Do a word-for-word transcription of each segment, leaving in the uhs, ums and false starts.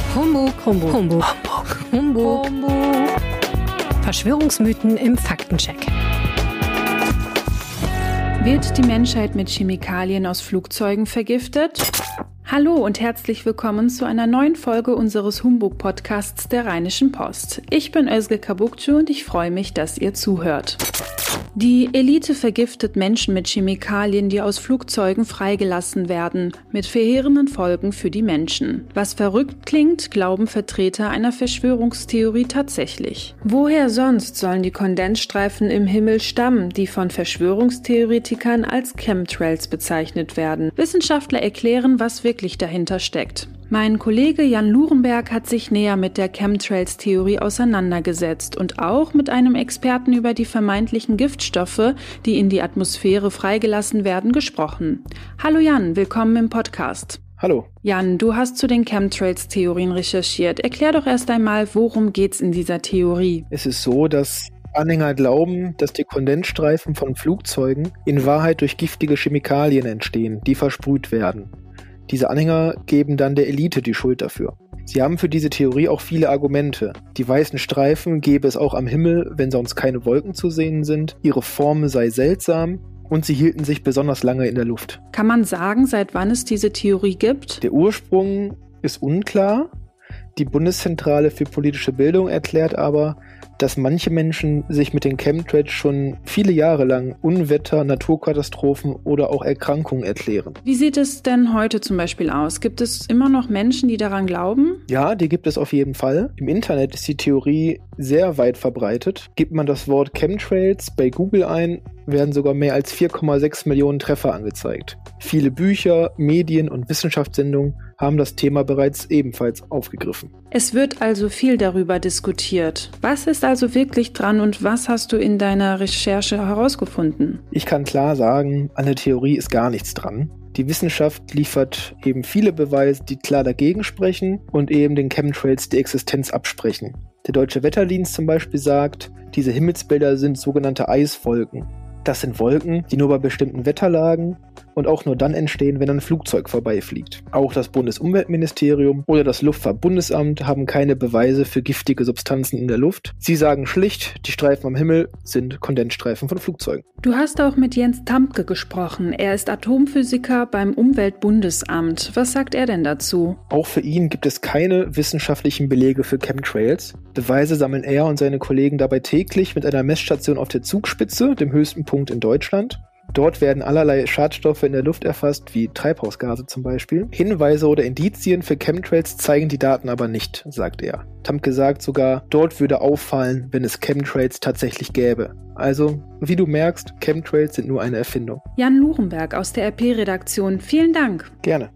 Humbug, Humbug, Humbug, Humbug, Humbug. Verschwörungsmythen im Faktencheck. Wird die Menschheit mit Chemikalien aus Flugzeugen vergiftet? Hallo und herzlich willkommen zu einer neuen Folge unseres Humbug-Podcasts der Rheinischen Post. Ich bin Özge Kabukcu und ich freue mich, dass ihr zuhört. Die Elite vergiftet Menschen mit Chemikalien, die aus Flugzeugen freigelassen werden, mit verheerenden Folgen für die Menschen. Was verrückt klingt, glauben Vertreter einer Verschwörungstheorie tatsächlich. Woher sonst sollen die Kondensstreifen im Himmel stammen, die von Verschwörungstheoretikern als Chemtrails bezeichnet werden? Wissenschaftler erklären, was wirklich dahinter steckt. Mein Kollege Jan Lurenberg hat sich näher mit der Chemtrails-Theorie auseinandergesetzt und auch mit einem Experten über die vermeintlichen Giftstoffe, die in die Atmosphäre freigelassen werden, gesprochen. Hallo Jan, willkommen im Podcast. Hallo. Jan, du hast zu den Chemtrails-Theorien recherchiert. Erklär doch erst einmal, worum geht's in dieser Theorie? Es ist so, dass Anhänger glauben, dass die Kondensstreifen von Flugzeugen in Wahrheit durch giftige Chemikalien entstehen, die versprüht werden. Diese Anhänger geben dann der Elite die Schuld dafür. Sie haben für diese Theorie auch viele Argumente. Die weißen Streifen gäbe es auch am Himmel, wenn sonst keine Wolken zu sehen sind. Ihre Form sei seltsam und sie hielten sich besonders lange in der Luft. Kann man sagen, seit wann es diese Theorie gibt? Der Ursprung ist unklar. Die Bundeszentrale für politische Bildung erklärt aber, dass manche Menschen sich mit den Chemtrails schon viele Jahre lang Unwetter, Naturkatastrophen oder auch Erkrankungen erklären. Wie sieht es denn heute zum Beispiel aus? Gibt es immer noch Menschen, die daran glauben? Ja, die gibt es auf jeden Fall. Im Internet ist die Theorie sehr weit verbreitet. Gibt man das Wort Chemtrails bei Google ein, werden sogar mehr als vier Komma sechs Millionen Treffer angezeigt. Viele Bücher, Medien und Wissenschaftssendungen haben das Thema bereits ebenfalls aufgegriffen. Es wird also viel darüber diskutiert. Was ist also wirklich dran und was hast du in deiner Recherche herausgefunden? Ich kann klar sagen, an der Theorie ist gar nichts dran. Die Wissenschaft liefert eben viele Beweise, die klar dagegen sprechen und eben den Chemtrails die Existenz absprechen. Der Deutsche Wetterdienst zum Beispiel sagt, diese Himmelsbilder sind sogenannte Eiswolken. Das sind Wolken, die nur bei bestimmten Wetterlagen und auch nur dann entstehen, wenn ein Flugzeug vorbeifliegt. Auch das Bundesumweltministerium oder das Luftfahrtbundesamt haben keine Beweise für giftige Substanzen in der Luft. Sie sagen schlicht, die Streifen am Himmel sind Kondensstreifen von Flugzeugen. Du hast auch mit Jens Tampke gesprochen. Er ist Atomphysiker beim Umweltbundesamt. Was sagt er denn dazu? Auch für ihn gibt es keine wissenschaftlichen Belege für Chemtrails. Beweise sammeln er und seine Kollegen dabei täglich mit einer Messstation auf der Zugspitze, dem höchsten Punkt in Deutschland. Dort werden allerlei Schadstoffe in der Luft erfasst, wie Treibhausgase zum Beispiel. Hinweise oder Indizien für Chemtrails zeigen die Daten aber nicht, sagt er. Tampke sagt sogar, dort würde auffallen, wenn es Chemtrails tatsächlich gäbe. Also, wie du merkst, Chemtrails sind nur eine Erfindung. Jan Lurenberg aus der R P-Redaktion, vielen Dank. Gerne.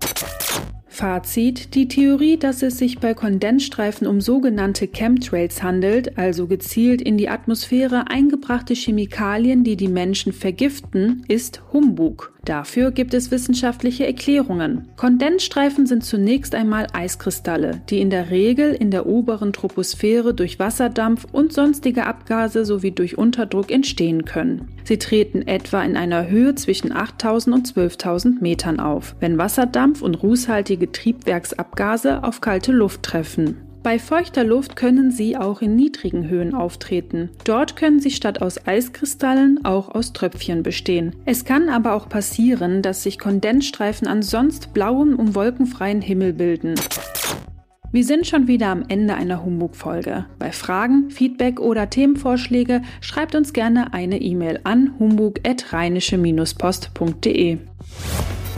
Fazit: Die Theorie, dass es sich bei Kondensstreifen um sogenannte Chemtrails handelt, also gezielt in die Atmosphäre eingebrachte Chemikalien, die die Menschen vergiften, ist Humbug. Dafür gibt es wissenschaftliche Erklärungen. Kondensstreifen sind zunächst einmal Eiskristalle, die in der Regel in der oberen Troposphäre durch Wasserdampf und sonstige Abgase sowie durch Unterdruck entstehen können. Sie treten etwa in einer Höhe zwischen achttausend und zwölftausend Metern auf, wenn Wasserdampf und rußhaltige Triebwerksabgase auf kalte Luft treffen. Bei feuchter Luft können sie auch in niedrigen Höhen auftreten. Dort können sie statt aus Eiskristallen auch aus Tröpfchen bestehen. Es kann aber auch passieren, dass sich Kondensstreifen an sonst blauem und wolkenfreien Himmel bilden. Wir sind schon wieder am Ende einer Humbug-Folge. Bei Fragen, Feedback oder Themenvorschläge schreibt uns gerne eine E-Mail an humbug at rheinische post punkt de.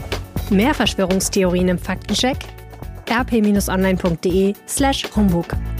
Mehr Verschwörungstheorien im Faktencheck? r p online punkt de slash humbug